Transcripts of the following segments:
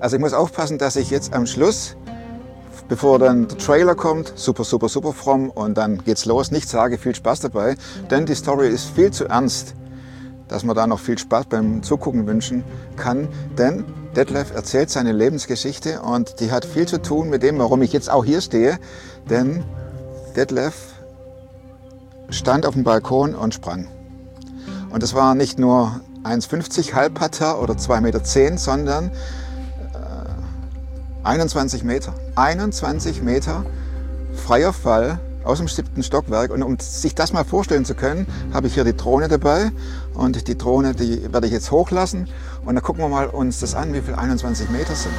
Also ich muss aufpassen, dass ich jetzt am Schluss, bevor dann der Trailer kommt, super, super, super fromm und dann geht's los, nicht sage, viel Spaß dabei, denn die Story ist viel zu ernst, dass man da noch viel Spaß beim Zugucken wünschen kann, denn Detlef erzählt seine Lebensgeschichte und die hat viel zu tun mit dem, warum ich jetzt auch hier stehe, denn Detlef stand auf dem Balkon und sprang. Und das war nicht nur 1,50 Halbparterre oder 2,10 Meter, sondern 21 Meter. 21 Meter freier Fall aus dem 7. Stockwerk. Und um sich das mal vorstellen zu können, habe ich hier die Drohne dabei. Und die Drohne, die werde ich jetzt hochlassen. Und dann gucken wir mal uns das an, wie viel 21 Meter sind.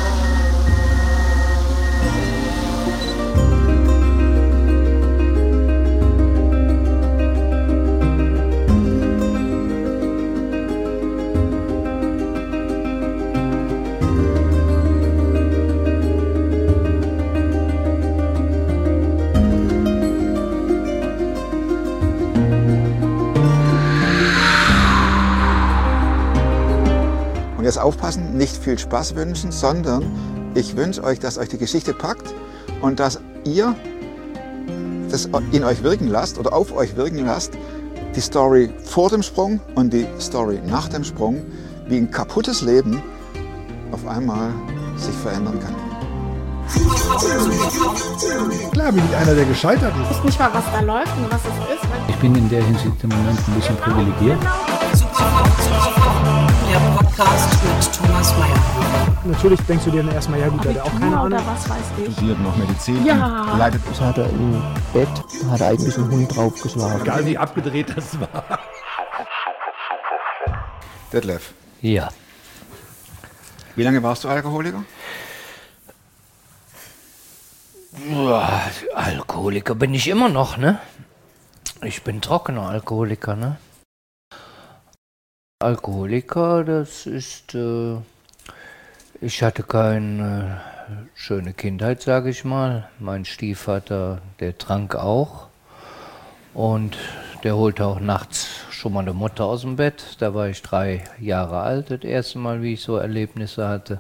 Und jetzt aufpassen, nicht viel Spaß wünschen, sondern ich wünsche euch, dass euch die Geschichte packt und dass ihr das in euch wirken lasst oder auf euch wirken lasst, die Story vor dem Sprung und die Story nach dem Sprung, wie ein kaputtes Leben auf einmal sich verändern kann. Klar bin ich einer, der gescheitert ist. Ich weiß nicht mal, was da läuft und was es ist. Ich bin in der Hinsicht im Moment ein bisschen privilegiert. Der Podcast mit Thomas Mayer. Natürlich denkst du dir dann erstmal, ja gut, der hat auch keine Ahnung. Oder was weiß ich. Studiert noch Medizin, Ja. leidet. Das hat er im Bett, hat er eigentlich einen Hund draufgeschlagen. Egal wie abgedreht das war. Detlef, Ja. wie lange warst du Alkoholiker? Boah, Alkoholiker bin ich immer noch, ne? Ich bin trockener Alkoholiker, ne? Alkoholiker, das ist, ich hatte keine schöne Kindheit, sage ich mal. Mein Stiefvater, der trank auch und der holte auch nachts schon mal eine Mutter aus dem Bett. Da war ich 3 Jahre alt, das erste Mal, wie ich so Erlebnisse hatte.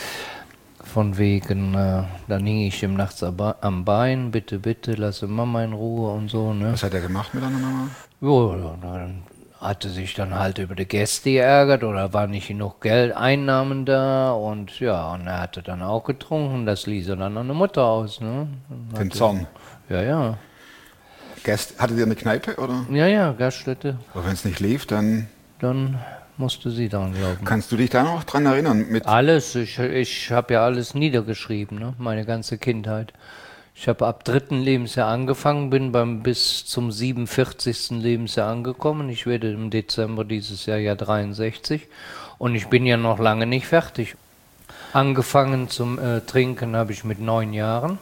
Von wegen, dann hing ich ihm nachts am Bein, bitte, bitte, lasse Mama in Ruhe und so, ne? Was hat er gemacht mit deiner Mama? Ja, dann hatte sich dann halt über die Gäste geärgert oder war nicht genug Geldeinnahmen da und ja, und er hatte dann auch getrunken, das ließ er dann an der Mutter aus, ne? Den Zorn. Ja, ja. Hattet ihr eine Kneipe, oder? Ja, Gaststätte. Aber wenn es nicht lief, dann Musste sie daran glauben. kannst du dich da noch dran erinnern? Alles, ich habe ja alles niedergeschrieben, ne? Meine ganze Kindheit. Ich habe ab 3. Lebensjahr angefangen, bin bis zum 47. Lebensjahr angekommen. Ich werde im Dezember dieses Jahr ja 63 und ich bin ja noch lange nicht fertig. Angefangen zum Trinken habe ich mit 9 Jahren,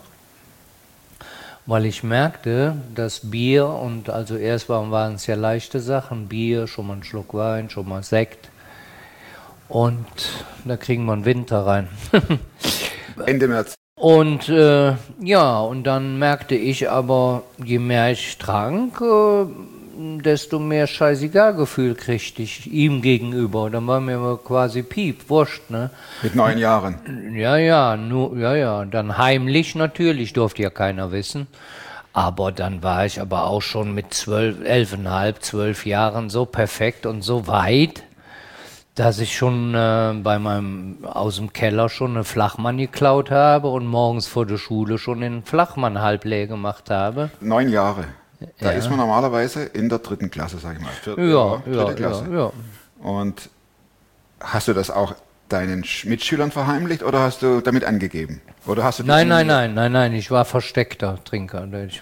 weil ich merkte, dass Bier und also erst waren es ja leichte Sachen, Bier, schon mal einen Schluck Wein, schon mal Sekt und da kriegen wir einen Winter rein. Ende März. Und ja, und dann merkte ich aber, je mehr ich trank, desto mehr Scheißegal-Gefühl kriegte ich ihm gegenüber. Dann war mir aber quasi Piep, wurscht, ne? Mit 9 Jahren. Ja, dann heimlich natürlich, durfte ja keiner wissen. Aber dann war ich aber auch schon mit 11,5, 12 Jahren so perfekt und so weit, dass ich schon aus dem Keller schon eine Flachmann geklaut habe und morgens vor der Schule schon den Flachmann halb leer gemacht habe. 9 Jahre. Da Ja. ist man normalerweise in der 3. Klasse, sag ich mal. Dritte Klasse. Ja. Und hast du das auch deinen Mitschülern verheimlicht oder hast du damit angegeben? Oder hast du Nein, ich war versteckter Trinker. Ich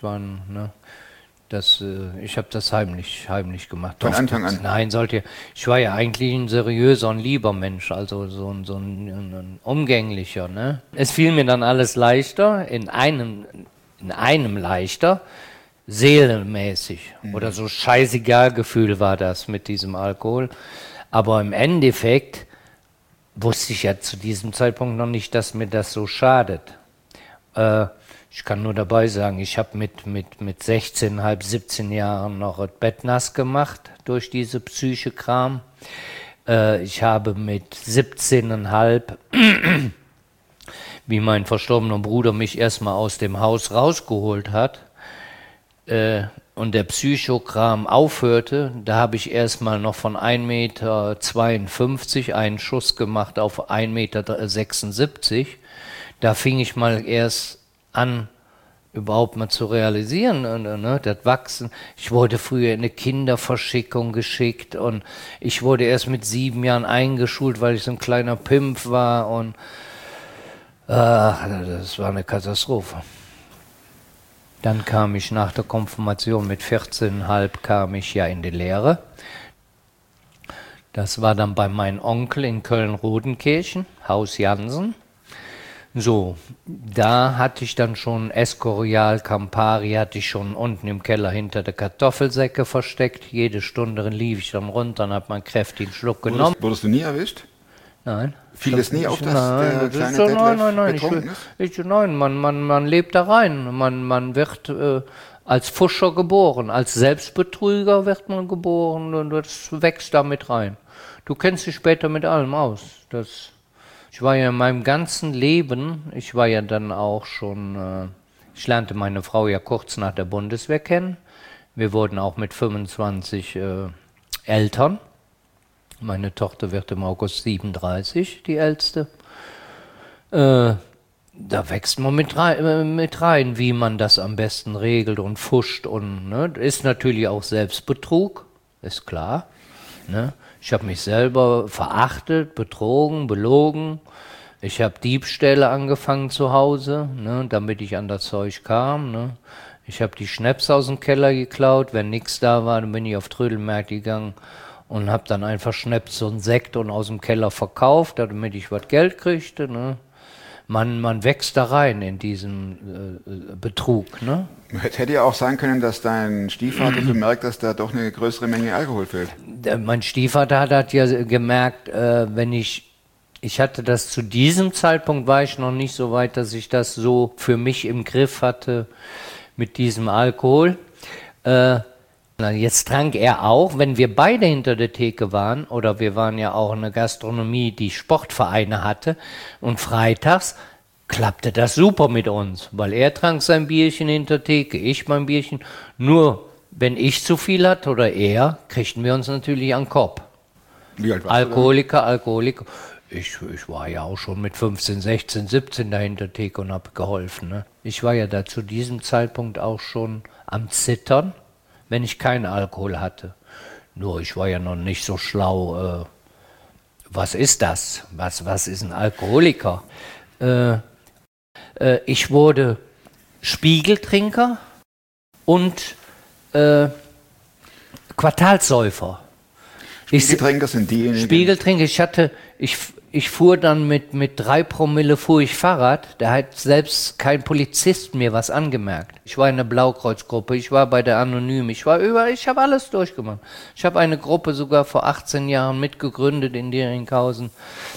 habe das heimlich gemacht. Von Anfang an? Nein, ich war ja eigentlich ein seriöser und lieber Mensch, also so ein umgänglicher, ne? Es fiel mir dann alles leichter, in einem leichter, seelenmäßig oder so scheißegal Gefühl war das mit diesem Alkohol. Aber im Endeffekt wusste ich ja zu diesem Zeitpunkt noch nicht, dass mir das so schadet. Ich kann nur dabei sagen, ich habe mit 16,5, 17 Jahren noch das Bett nass gemacht durch diese Psyche-Kram. Ich habe mit 17,5, wie mein verstorbener Bruder mich erstmal aus dem Haus rausgeholt hat und der Psychokram aufhörte, da habe ich erstmal noch von 1,52 Meter einen Schuss gemacht auf 1,76 Meter. Da fing ich mal erst an, überhaupt mal zu realisieren, ne, das Wachsen. Ich wurde früher in eine Kinderverschickung geschickt und ich wurde erst mit 7 Jahren eingeschult, weil ich so ein kleiner Pimp war und das war eine Katastrophe. Dann kam ich nach der Konfirmation mit 14,5 kam ich ja in die Lehre. Das war dann bei meinem Onkel in Köln-Rodenkirchen, Haus Jansen. So, da hatte ich dann schon Escorial, Campari, hatte ich schon unten im Keller hinter der Kartoffelsäcke versteckt. Jede Stunde lief ich dann runter und habe meinen kräftigen Schluck genommen. Wurdest du nie erwischt? Nein. Fiel es nie auf, dass der kleine Detlef betrunken ist? Nein, man lebt da rein. Man wird als Pfuscher geboren, als Selbstbetrüger wird man geboren und das wächst damit rein. Du kennst dich später mit allem aus. Ich war ja in meinem ganzen Leben, ich war ja dann auch schon, ich lernte meine Frau ja kurz nach der Bundeswehr kennen. Wir wurden auch mit 25 Eltern. Meine Tochter wird im August 37, die ältste. Da wächst man mit rein, wie man das am besten regelt und fuscht. Und ne, ist natürlich auch Selbstbetrug, ist klar. Ne? Ich habe mich selber verachtet, betrogen, belogen. Ich habe Diebstähle angefangen zu Hause, ne, damit ich an das Zeug kam. Ne. Ich habe die Schnäpse aus dem Keller geklaut. Wenn nichts da war, dann bin ich auf Trödelmärkte gegangen und habe dann einfach Schnäpse und Sekt und aus dem Keller verkauft, damit ich was Geld kriegte. Ne. Man wächst da rein in diesen Betrug. Ne? Hätte ja auch sein können, dass dein Stiefvater bemerkt, dass da doch eine größere Menge Alkohol fehlt. Mein Stiefvater hat ja gemerkt, wenn ich hatte das zu diesem Zeitpunkt, war ich noch nicht so weit, dass ich das so für mich im Griff hatte mit diesem Alkohol. Jetzt trank er auch, wenn wir beide hinter der Theke waren, oder wir waren ja auch in einer Gastronomie, die Sportvereine hatte, und freitags klappte das super mit uns, weil er trank sein Bierchen hinter der Theke, ich mein Bierchen. Nur wenn ich zu viel hatte oder er, kriegten wir uns natürlich an den Kopf. Wie alt warst Alkoholiker. Ich war ja auch schon mit 15, 16, 17 dahinter Theke und habe geholfen. Ne? Ich war ja da zu diesem Zeitpunkt auch schon am Zittern, wenn ich keinen Alkohol hatte. Nur ich war ja noch nicht so schlau. Was ist das? Was ist ein Alkoholiker? Ich wurde Spiegeltrinker und Quartalssäufer. Spiegeltrinker sind diejenigen. Spiegeltrinker, ich fuhr dann mit 3 Promille fuhr ich Fahrrad, da hat selbst kein Polizist mir was angemerkt. Ich war in der Blaukreuzgruppe, ich war bei der Anonym, ich habe alles durchgemacht. Ich habe eine Gruppe sogar vor 18 Jahren mitgegründet in Deringhausen.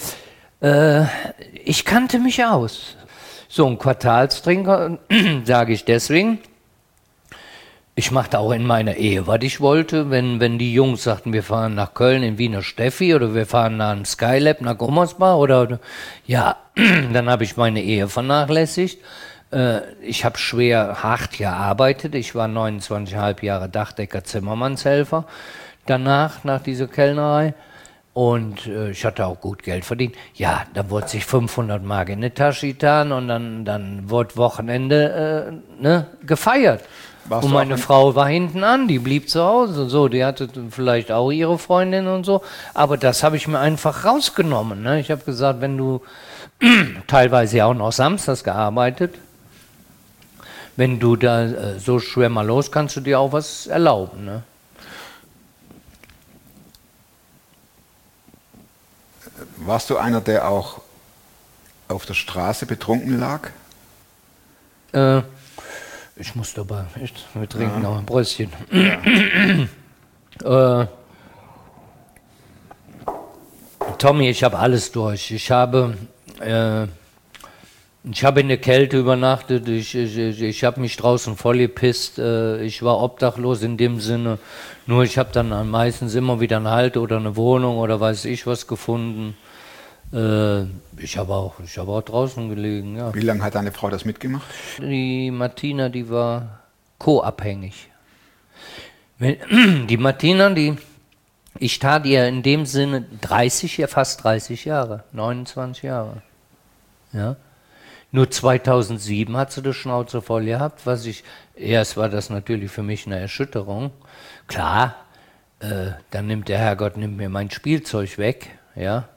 Ich kannte mich aus. So ein Quartalstrinker, sage ich deswegen. Ich machte auch in meiner Ehe, was ich wollte. Wenn die Jungs sagten, wir fahren nach Köln in Wiener Steffi oder wir fahren nach Skylab, nach Gummersbach oder ja, dann habe ich meine Ehe vernachlässigt. Ich habe schwer, hart gearbeitet. Ich war 29,5 Jahre Dachdecker, Zimmermannshelfer. Danach, nach dieser Kellnerei. Und ich hatte auch gut Geld verdient. Ja, dann wurde sich 500 Mark in die Tasche getan und dann wurde Wochenende gefeiert. Und meine Frau war hinten an, die blieb zu Hause. So, die hatte vielleicht auch ihre Freundin und so. Aber das habe ich mir einfach rausgenommen. Ne? Ich habe gesagt, wenn du teilweise auch noch samstags gearbeitet, wenn du da so schwer mal los, kannst du dir auch was erlauben. Ne? Warst du einer, der auch auf der Straße betrunken lag? Ich muss dabei, echt, wir trinken noch ein Bröstchen. Tommy, ich habe alles durch. Ich habe Ich habe in der Kälte übernachtet, ich habe mich draußen vollgepisst, ich war obdachlos in dem Sinne, nur ich habe dann meistens immer wieder einen Halt oder eine Wohnung oder weiß ich was gefunden. Ich habe auch draußen gelegen, ja. Wie lange hat deine Frau das mitgemacht? Die Martina, die war co-abhängig. Die Martina, ich tat ihr in dem Sinne fast 30 Jahre, 29 Jahre, ja. Nur 2007 hat sie die Schnauze voll gehabt, erst war das natürlich für mich eine Erschütterung. Klar, dann nimmt der Herrgott mir mein Spielzeug weg, ja.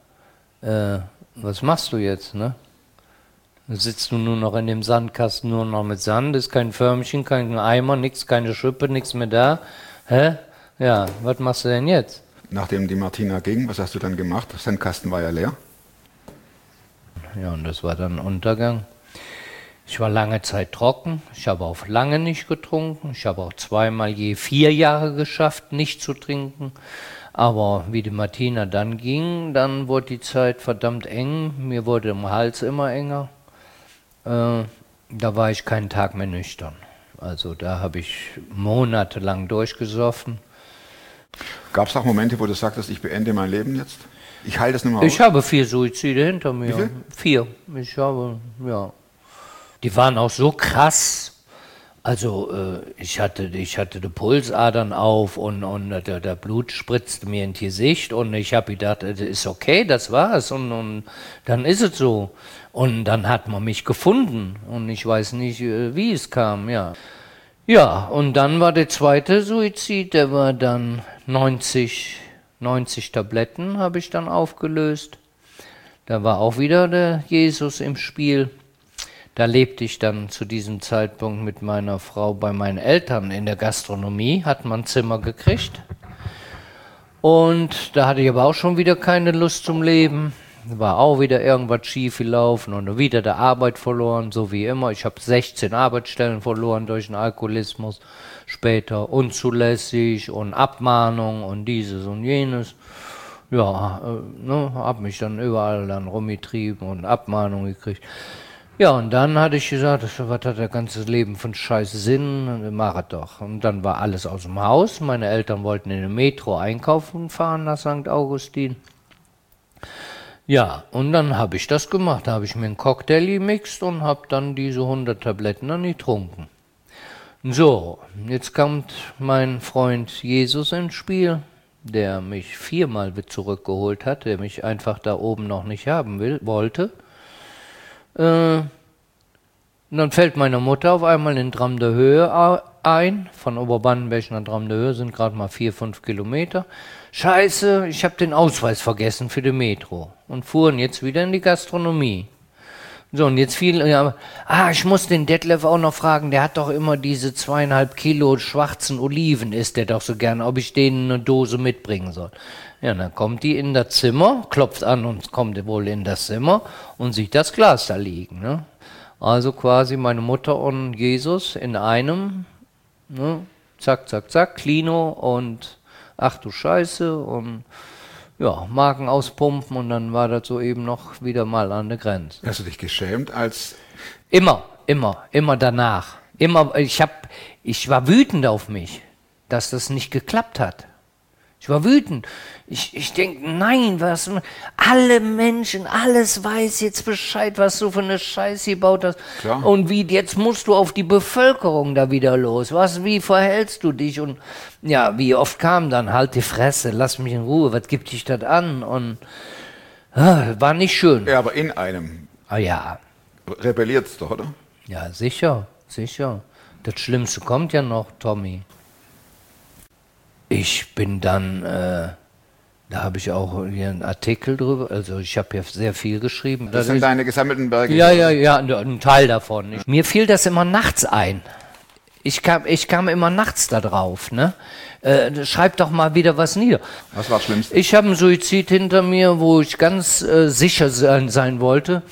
Was machst du jetzt, ne? Da sitzt du nur noch in dem Sandkasten, nur noch mit Sand, ist kein Förmchen, kein Eimer, nichts, keine Schippe, nichts mehr da. Hä? Ja, was machst du denn jetzt? Nachdem die Martina ging, was hast du dann gemacht? Der Sandkasten war ja leer. Ja, und das war dann Untergang. Ich war lange Zeit trocken, ich habe auch lange nicht getrunken, ich habe auch zweimal je 4 Jahre geschafft, nicht zu trinken. Aber wie die Martina dann ging, dann wurde die Zeit verdammt eng, mir wurde im Hals immer enger. Da war ich keinen Tag mehr nüchtern. Also da habe ich monatelang durchgesoffen. Gab es auch Momente, wo du sagtest, ich beende mein Leben jetzt? Ich halte es nicht mehr aus? Ich habe 4 Suizide hinter mir. Wie viel? 4. Ja. Die waren auch so krass. Also ich hatte die Pulsadern auf und der Blut spritzte mir ins Gesicht und ich habe gedacht, das ist okay, das war's und dann ist es so. Und dann hat man mich gefunden und ich weiß nicht, wie es kam, ja. Ja, und dann war der zweite Suizid, der war dann 90 Tabletten habe ich dann aufgelöst. Da war auch wieder der Jesus im Spiel. Da lebte ich dann zu diesem Zeitpunkt mit meiner Frau bei meinen Eltern in der Gastronomie, hat man ein Zimmer gekriegt. Und da hatte ich aber auch schon wieder keine Lust zum Leben. War auch wieder irgendwas schief gelaufen und wieder der Arbeit verloren, so wie immer. Ich habe 16 Arbeitsstellen verloren durch den Alkoholismus. Später unzulässig und Abmahnung und dieses und jenes. Ja, habe mich dann überall dann rumgetrieben und Abmahnung gekriegt. Ja, und dann hatte ich gesagt, was hat das ganze Leben für einen scheiß Sinn, mach es doch. Und dann war alles aus dem Haus. Meine Eltern wollten in der Metro einkaufen fahren nach St. Augustin. Ja, und dann habe ich das gemacht. Da habe ich mir einen Cocktail gemixt und habe dann diese 100 Tabletten dann getrunken. So, jetzt kommt mein Freund Jesus ins Spiel, der mich 4-mal zurückgeholt hat, der mich einfach da oben noch nicht haben wollte. Und dann fällt meine Mutter auf einmal in Dram der Höhe ein. Von Oberbannenberg nach Dram der Höhe sind gerade mal 4-5 Kilometer. Scheiße, ich habe den Ausweis vergessen für die Metro und fuhren jetzt wieder in die Gastronomie. So, und jetzt ich muss den Detlef auch noch fragen, der hat doch immer diese 2,5 Kilo schwarzen Oliven, isst der doch so gern, ob ich denen eine Dose mitbringen soll. Ja, dann kommt die in das Zimmer, klopft an und kommt wohl in das Zimmer und sieht das Glas da liegen. Ne? Also quasi meine Mutter und Jesus in einem, ne? Zack, zack, zack, Klino und ach du Scheiße und ja, Magen auspumpen und dann war das so eben noch wieder mal an der Grenze. Hast du dich geschämt als... Immer danach. Ich war wütend auf mich, dass das nicht geklappt hat. Ich war wütend. Ich denke, nein, alle Menschen, alles weiß jetzt Bescheid, was du für eine Scheiße gebaut hast. Klar. Und jetzt musst du auf die Bevölkerung da wieder los. Wie verhältst du dich? Und ja, wie oft kam dann, halt die Fresse, lass mich in Ruhe, was gibt dich das an? Und war nicht schön. Ja, aber in einem. Ah ja. Rebelliert's doch, oder? Ja, sicher. Das Schlimmste kommt ja noch, Tommy. Ich bin dann, da habe ich auch hier einen Artikel drüber, also ich habe ja sehr viel geschrieben. Das sind deine gesammelten Berge? Ja, ein Teil davon. Mir fiel das immer nachts ein. Ich kam immer nachts da drauf, ne? Schreib doch mal wieder was nieder. Was war das Schlimmste? Ich habe einen Suizid hinter mir, wo ich ganz sicher sein wollte.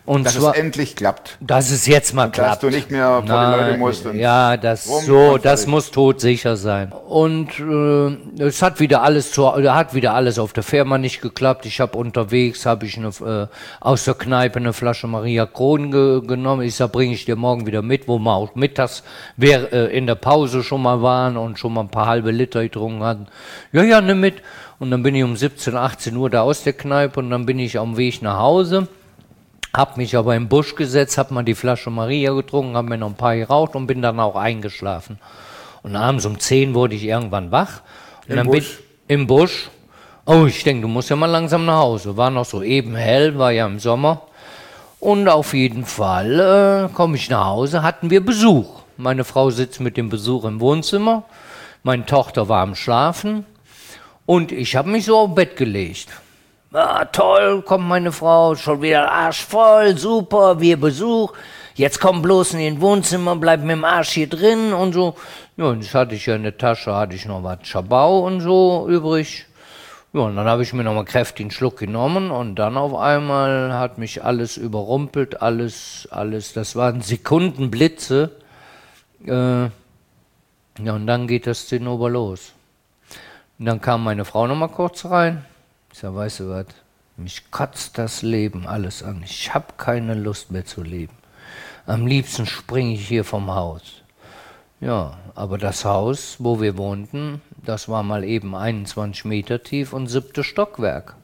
Und dass zwar, es endlich klappt. dass es jetzt mal klappt. Dass du nicht mehr vor die Leute musst. Und Ja, das muss todsicher sein. Und es hat wieder alles auf der Firma nicht geklappt. Ich habe unterwegs, aus der Kneipe eine Flasche Maria Kron genommen. Ich sag, bringe ich dir morgen wieder mit, wo wir auch mittags in der Pause schon mal waren und schon mal ein paar halbe Liter getrunken hatten. Ja, nimm mit. Und dann bin ich um 17, 18 Uhr da aus der Kneipe und dann bin ich am Weg nach Hause. Hab mich aber im Busch gesetzt, hab mal die Flasche Maria getrunken, hab mir noch ein paar geraucht und bin dann auch eingeschlafen. Und abends um 10 wurde ich irgendwann wach. Und dann bin ich im Busch. Oh, ich denke, du musst ja mal langsam nach Hause. War noch so eben hell, war ja im Sommer. Und auf jeden Fall komme ich nach Hause, hatten wir Besuch. Meine Frau sitzt mit dem Besuch im Wohnzimmer. Meine Tochter war am Schlafen. Und ich habe mich so auf Bett gelegt. Ah, toll, kommt meine Frau, schon wieder arschvoll, super, wir Besuch. Jetzt komm bloß in den Wohnzimmer, bleib mit dem Arsch hier drin und so. Ja, und das hatte ich ja in der Tasche, hatte ich noch was Schabau und so übrig. Ja, und dann habe ich mir noch mal kräftig einen Schluck genommen und dann auf einmal hat mich alles überrumpelt, alles, das waren Sekundenblitze. Ja, und dann geht das Zinnober los. Und dann kam meine Frau noch mal kurz rein. Ich sag, weißt du was, mich kotzt das Leben alles an. Ich habe keine Lust mehr zu leben. Am liebsten springe ich hier vom Haus. Ja, aber das Haus, wo wir wohnten, das war mal eben 21 Meter tief und 7. Stockwerk.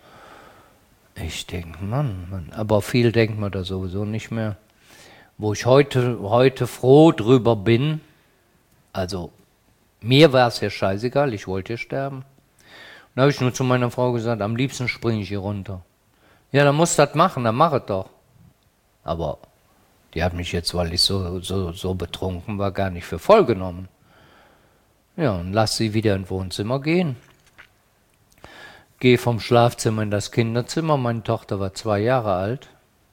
Ich denke, Mann, aber viel denkt man da sowieso nicht mehr. Wo ich heute froh drüber bin, also mir war es ja scheißegal, ich wollte ja sterben. Dann habe ich nur zu meiner Frau gesagt, am liebsten springe ich hier runter. Ja, dann musst du das machen, dann mach es doch. Aber die hat mich jetzt, weil ich so betrunken war, gar nicht für voll genommen. Ja, und lass sie wieder ins Wohnzimmer gehen. Gehe vom Schlafzimmer in das Kinderzimmer, meine Tochter war 2 Jahre alt.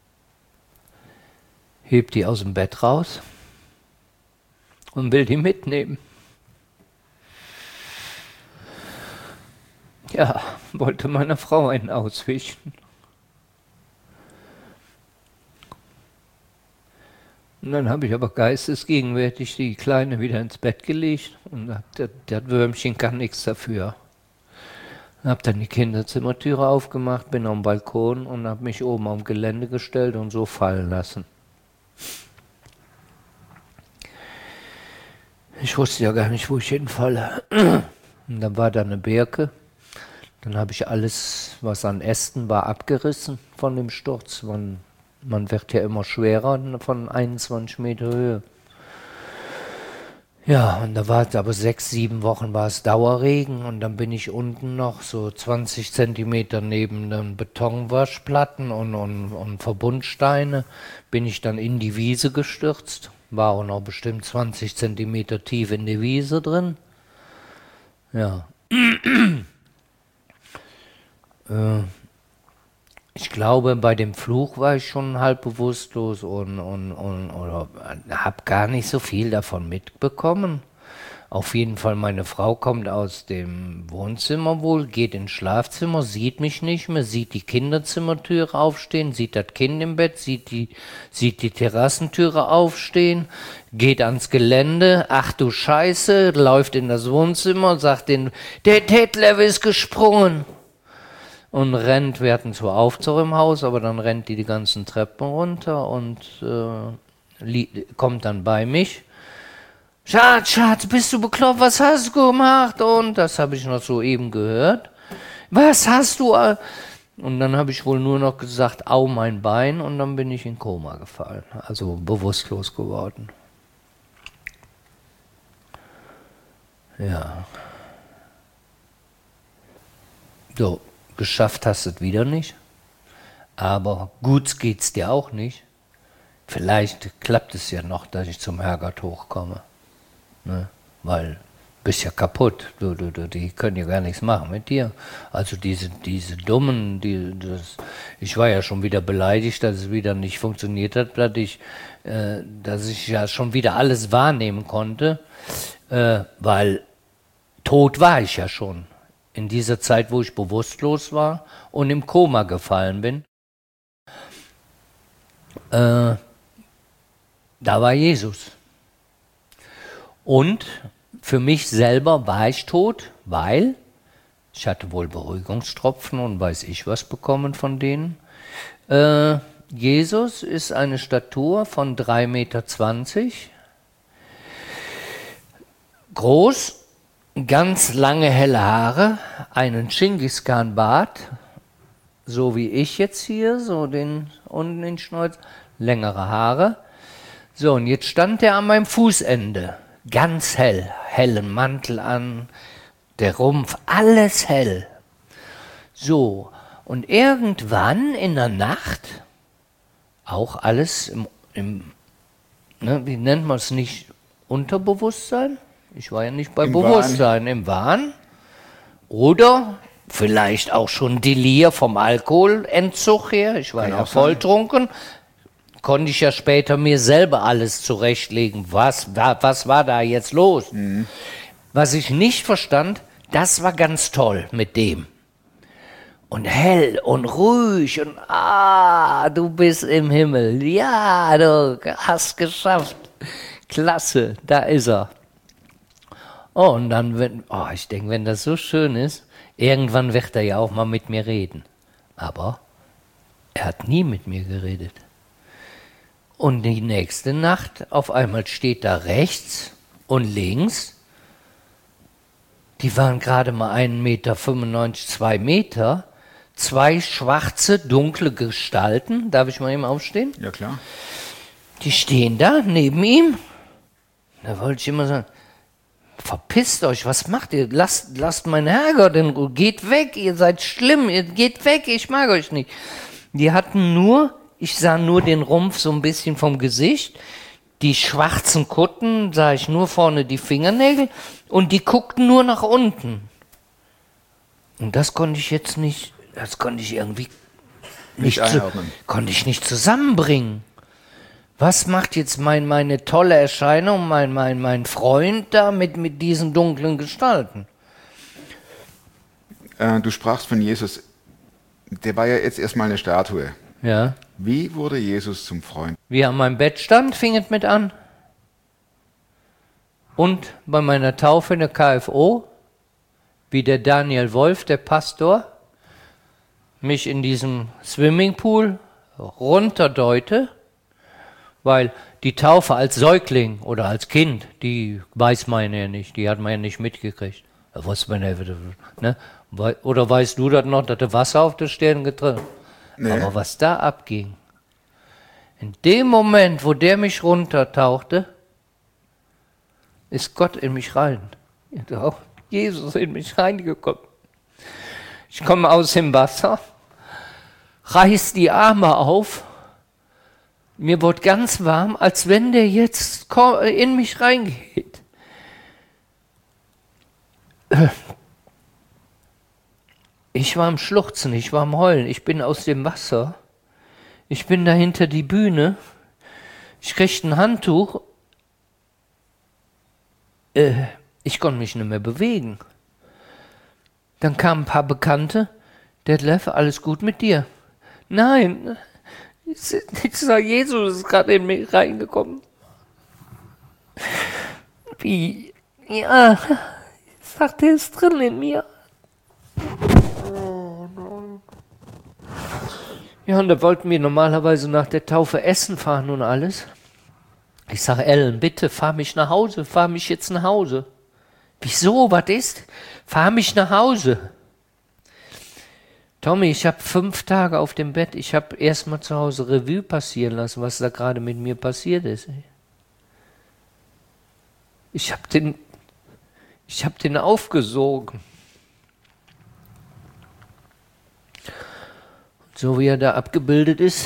Heb die aus dem Bett raus und will die mitnehmen. Ja, wollte meiner Frau einen auswischen. Und dann habe ich aber geistesgegenwärtig die Kleine wieder ins Bett gelegt und das Würmchen kann nichts dafür. Habe dann die Kinderzimmertüre aufgemacht, bin am Balkon und habe mich oben am Gelände gestellt und so fallen lassen. Ich wusste ja gar nicht, wo ich hinfalle. Und dann war da eine Birke. Dann habe ich alles, was an Ästen war, abgerissen von dem Sturz. Man wird ja immer schwerer von 21 Meter Höhe. Ja, und da war es aber 6, 7 Wochen war es Dauerregen und dann bin ich unten noch so 20 Zentimeter neben den Betonwaschplatten und Verbundsteine, bin ich dann in die Wiese gestürzt. War auch noch bestimmt 20 Zentimeter tief in die Wiese drin. Ja. Ich glaube, bei dem Fluch war ich schon halb bewusstlos und habe gar nicht so viel davon mitbekommen. Auf jeden Fall, meine Frau kommt aus dem Wohnzimmer wohl, geht ins Schlafzimmer, sieht mich nicht mehr, sieht die Kinderzimmertüre aufstehen, sieht das Kind im Bett, sieht die Terrassentüre aufstehen, geht ans Gelände, ach du Scheiße, läuft in das Wohnzimmer, sagt der Detlef ist gesprungen. Und rennt, wir hatten zwar Aufzug im Haus, aber dann rennt die ganzen Treppen runter und kommt dann bei mich. Schatz, bist du bekloppt, was hast du gemacht? Und das habe ich noch soeben gehört. Was hast du? Und dann habe ich wohl nur noch gesagt, au mein Bein, und dann bin ich in Koma gefallen, also bewusstlos geworden. Ja. So. Geschafft hast du es wieder nicht, aber gut geht's dir auch nicht. Vielleicht klappt es ja noch, dass ich zum Herrgott hochkomme, ne? Weil bist ja kaputt, die können ja gar nichts machen mit dir. Also diese Dummen, ich war ja schon wieder beleidigt, dass es wieder nicht funktioniert hat, dass ich ja schon wieder alles wahrnehmen konnte, weil tot war ich ja schon. In dieser Zeit, wo ich bewusstlos war und im Koma gefallen bin. Da war Jesus. Und für mich selber war ich tot, weil ich hatte wohl Beruhigungstropfen und weiß ich was bekommen von denen. Jesus ist eine Statur von 3,20 Meter, groß, ganz lange helle Haare, einen Genghis-Khan-Bart, so wie ich jetzt hier, so unten den Schnäuz, längere Haare. So, und jetzt stand er an meinem Fußende, ganz hell, hellen Mantel an, der Rumpf, alles hell. So, und irgendwann in der Nacht, auch alles im wie nennt man es nicht, Unterbewusstsein? Ich war ja nicht bei Bewusstsein, im Wahn. Oder vielleicht auch schon Delir vom Alkoholentzug her. Ich war ja volltrunken. Konnte ich ja später mir selber alles zurechtlegen. Was war da jetzt los? Mhm. Was ich nicht verstand, das war ganz toll mit dem. Und hell und ruhig und du bist im Himmel. Ja, du hast geschafft. Klasse, da ist er. Oh, und dann, ich denke, wenn das so schön ist, irgendwann wird er ja auch mal mit mir reden. Aber er hat nie mit mir geredet. Und die nächste Nacht, auf einmal steht da rechts und links, die waren gerade mal 1,95 Meter, 2 Meter, zwei schwarze, dunkle Gestalten. Darf ich mal eben aufstehen? Ja, klar. Die stehen da neben ihm. Da wollte ich immer sagen, verpisst euch, was macht ihr? Lasst meinen Herrgott in Ruhe, geht weg, ihr seid schlimm, ihr geht weg, ich mag euch nicht. Die hatten ich sah nur den Rumpf so ein bisschen vom Gesicht, die schwarzen Kutten sah ich nur vorne die Fingernägel und die guckten nur nach unten. Und das konnte ich jetzt nicht, das konnte ich irgendwie nicht einordnen. Konnte ich nicht zusammenbringen. Was macht jetzt meine tolle Erscheinung, mein Freund da mit diesen dunklen Gestalten? Du sprachst von Jesus. Der war ja jetzt erstmal eine Statue. Ja. Wie wurde Jesus zum Freund? Wie er an meinem Bett stand, fing es mit an. Und bei meiner Taufe in der KFO, wie der Daniel Wolf, der Pastor, mich in diesem Swimmingpool runterdeute, weil die Taufe als Säugling oder als Kind, die weiß man ja nicht, die hat man ja nicht mitgekriegt. Da wusste man ja, ne? Oder weißt du das noch, dass der Wasser auf der Stirn getrunken? Nee. Aber was da abging, in dem Moment, wo der mich runtertauchte, ist Gott in mich rein. Auch Jesus in mich reingekommen. Ich komme aus dem Wasser, reiß die Arme auf, mir wurde ganz warm, als wenn der jetzt in mich reingeht. Ich war am Schluchzen, ich war am Heulen, ich bin aus dem Wasser, ich bin da hinter die Bühne, ich kriegte ein Handtuch, ich konnte mich nicht mehr bewegen. Dann kamen ein paar Bekannte, Detlef, alles gut mit dir? Nein, ich sag, Jesus ist gerade in mich reingekommen. Wie? Ja, ich sag, der ist drin in mir. Ja, und da wollten wir normalerweise nach der Taufe essen fahren und alles. Ich sage, Ellen, bitte, fahr mich nach Hause, fahr mich jetzt nach Hause. Wieso, was ist? Fahr mich nach Hause. Tommy, ich habe 5 Tage auf dem Bett, ich habe erstmal zu Hause Revue passieren lassen, was da gerade mit mir passiert ist. Ich habe den aufgesogen. So wie er da abgebildet ist,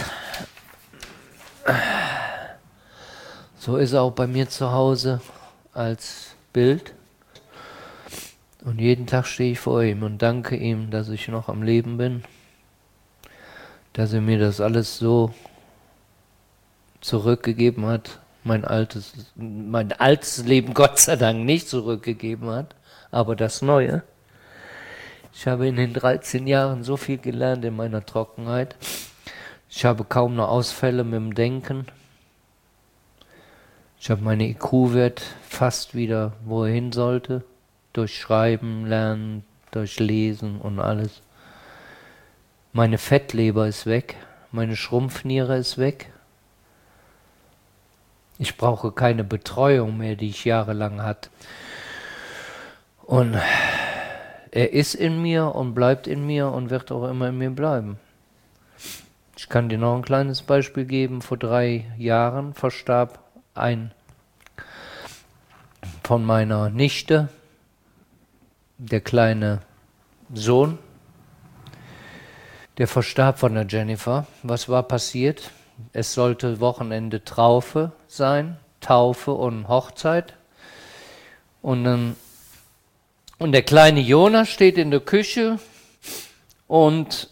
so ist er auch bei mir zu Hause als Bild. Und jeden Tag stehe ich vor ihm und danke ihm, dass ich noch am Leben bin, dass er mir das alles so zurückgegeben hat, mein altes Leben Gott sei Dank nicht zurückgegeben hat, aber das Neue. Ich habe in den 13 Jahren so viel gelernt in meiner Trockenheit. Ich habe kaum noch Ausfälle mit dem Denken. Ich habe meine IQ-Wert fast wieder, wo er hin sollte. Durch Schreiben, Lernen, durch Lesen und alles. Meine Fettleber ist weg. Meine Schrumpfniere ist weg. Ich brauche keine Betreuung mehr, die ich jahrelang hatte. Und er ist in mir und bleibt in mir und wird auch immer in mir bleiben. Ich kann dir noch ein kleines Beispiel geben. Vor 3 Jahren verstarb ein von meiner Nichte, der kleine Sohn, der verstarb von der Jennifer. Was war passiert? Es sollte Wochenende Taufe sein, Taufe und Hochzeit. Und der kleine Jonas steht in der Küche und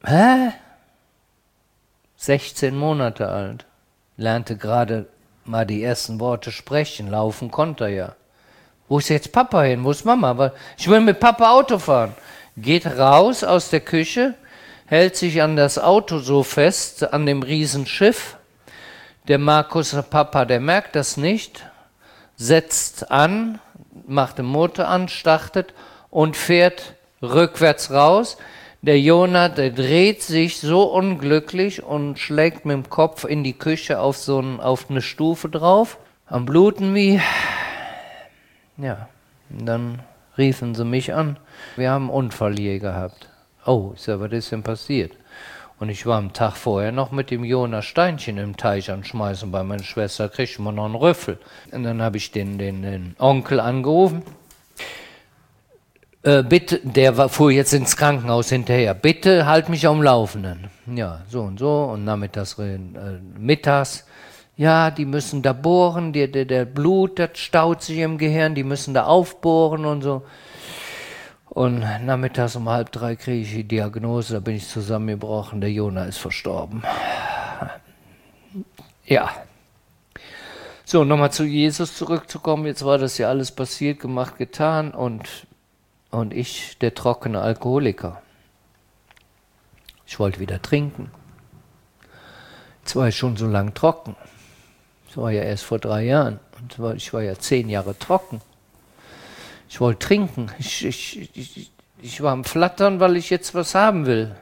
16 Monate alt, lernte gerade mal die ersten Worte sprechen, laufen konnte er ja. Wo ist jetzt Papa hin? Wo ist Mama? Aber ich will mit Papa Auto fahren. Geht raus aus der Küche, hält sich an das Auto so fest, an dem Riesenschiff. Der Markus, der Papa, der merkt das nicht, setzt an, macht den Motor an, startet und fährt rückwärts raus. Der Jonah, der dreht sich so unglücklich und schlägt mit dem Kopf in die Küche auf eine Stufe drauf. Am Bluten wie. Ja, und dann riefen sie mich an. Wir haben einen Unfall hier gehabt. Oh, ich sag, was ist denn passiert? Und ich war am Tag vorher noch mit dem Jonah Steinchen im Teich anschmeißen. Bei meiner Schwester kriegt man noch einen Rüffel. Und dann habe ich den Onkel angerufen. Bitte, fuhr jetzt ins Krankenhaus hinterher. Bitte halt mich am Laufenden. Ja, so und so. Und mittags. Ja, die müssen da bohren. Der Blut, das staut sich im Gehirn. Die müssen da aufbohren und so. Und nachmittags um 2:30 kriege ich die Diagnose. Da bin ich zusammengebrochen. Der Jonah ist verstorben. Ja. So, nochmal zu Jesus zurückzukommen. Jetzt war das ja alles passiert, gemacht, getan. Und ich, der trockene Alkoholiker. Ich wollte wieder trinken. Jetzt war ich schon so lang trocken. Das war ja erst vor 3 Jahren. Und ich war ja 10 Jahre trocken. Ich wollte trinken. Ich war am Flattern, weil ich jetzt was haben will.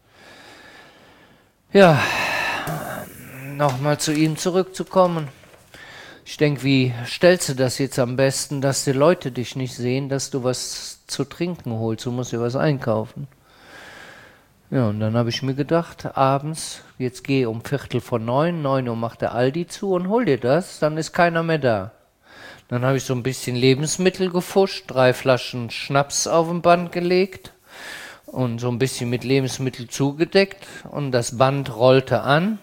Ja, nochmal zu ihm zurückzukommen. Ich denke, wie stellst du das jetzt am besten, dass die Leute dich nicht sehen, dass du was zu trinken holst? Du musst dir was einkaufen. Ja, und dann habe ich mir gedacht, abends, jetzt gehe um 8:45, 9 Uhr macht der Aldi zu und hol dir das, dann ist keiner mehr da. Dann habe ich so ein bisschen Lebensmittel gefuscht, 3 Flaschen Schnaps auf dem Band gelegt und so ein bisschen mit Lebensmittel zugedeckt und das Band rollte an.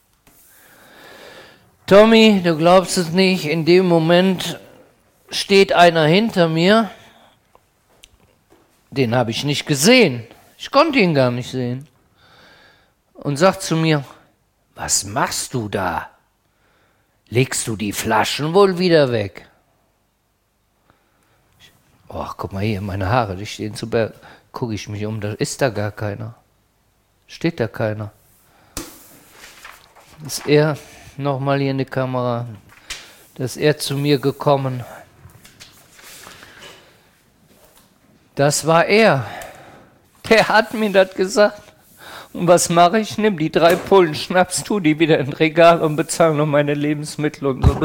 Tommy, du glaubst es nicht, in dem Moment steht einer hinter mir, den habe ich nicht gesehen. Ich konnte ihn gar nicht sehen. Und sagt zu mir, was machst du da? Legst du die Flaschen wohl wieder weg? Ach, guck mal hier, meine Haare, die stehen zu Berg. Gucke ich mich um, da ist da gar keiner. Steht da keiner. Ist er, nochmal hier in die Kamera, da ist er zu mir gekommen. Das war er. Der hat mir das gesagt. Und was mache ich? Nimm die 3 Pullen Schnaps, tu die wieder in Regal und bezahle noch meine Lebensmittel. Und so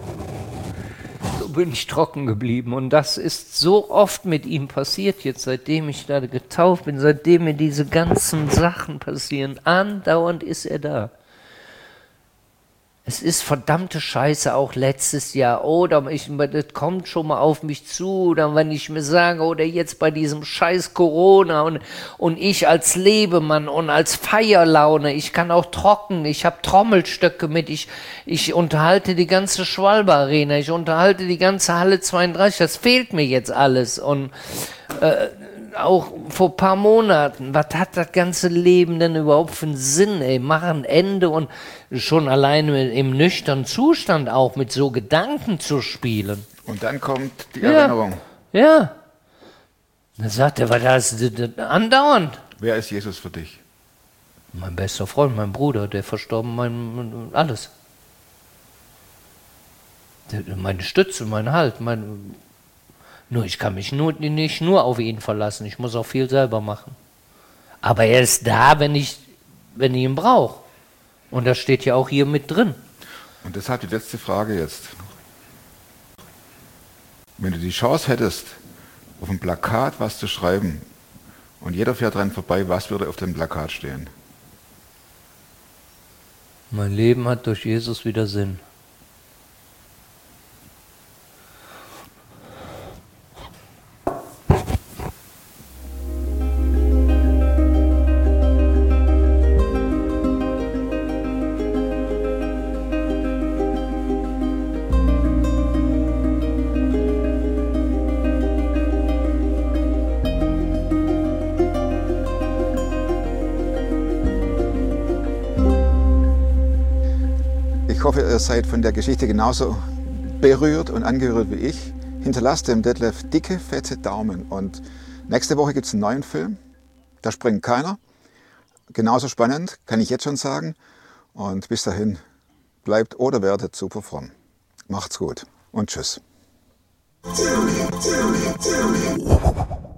bin ich trocken geblieben. Und das ist so oft mit ihm passiert jetzt, seitdem ich da getauft bin, seitdem mir diese ganzen Sachen passieren. Andauernd ist er da. Es ist verdammte Scheiße, auch letztes Jahr, oder das kommt schon mal auf mich zu, oder wenn ich mir sage, oder jetzt bei diesem scheiß Corona und ich als Lebemann und als Feierlaune, ich kann auch trocken, ich habe Trommelstöcke mit, ich unterhalte die ganze Schwalbe Arena, ich unterhalte die ganze Halle 32, das fehlt mir jetzt alles und auch vor ein paar Monaten, was hat das ganze Leben denn überhaupt für einen Sinn, ey, mach ein Ende und schon alleine im nüchternen Zustand auch mit so Gedanken zu spielen. Und dann kommt die Erinnerung. Ja. Dann sagt er, was das andauernd. Wer ist Jesus für dich? Mein bester Freund, mein Bruder, der verstorben, alles. Meine Stütze, mein Halt, nur ich kann mich nicht nur auf ihn verlassen, ich muss auch viel selber machen. Aber er ist da, wenn ich ihn brauche. Und das steht ja auch hier mit drin. Und deshalb die letzte Frage jetzt. Wenn du die Chance hättest, auf ein Plakat was zu schreiben und jeder fährt dran vorbei, was würde auf dem Plakat stehen? Mein Leben hat durch Jesus wieder Sinn. Ich hoffe, ihr seid von der Geschichte genauso berührt und angerührt wie ich. Hinterlasst dem Detlef dicke, fette Daumen. Und nächste Woche gibt es einen neuen Film. Da springt keiner. Genauso spannend, kann ich jetzt schon sagen. Und bis dahin, bleibt oder werdet super fromm. Macht's gut und tschüss.